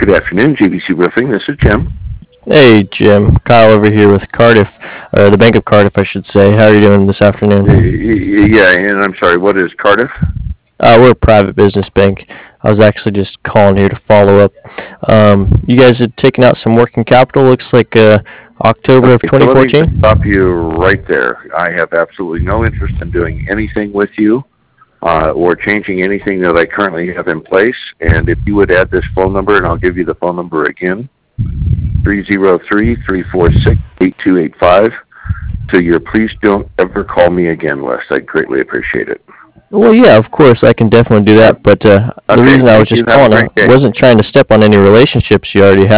Good afternoon, GBC Roofing. This is Jim. Hey Jim, Kyle over here with Cardiff, or the Bank of Cardiff, I should say. How are you doing this afternoon? Yeah, and I'm sorry, what is Cardiff? We're a private business bank. I was actually just calling here to follow up. You guys had taken out some working capital. Looks like October of Okay, so let me 2014. just stop you right there. I have absolutely no interest in doing anything with you or changing anything that I currently have in place. And if you would add this phone number, and I'll give you the phone number again, 303-346-8285, to your please don't ever call me again list. I'd greatly appreciate it. Well, yeah, of course, I can definitely do that. But the Okay, reason I was thank you. just Have a calling, great I day. wasn't trying to step on any relationships you already have.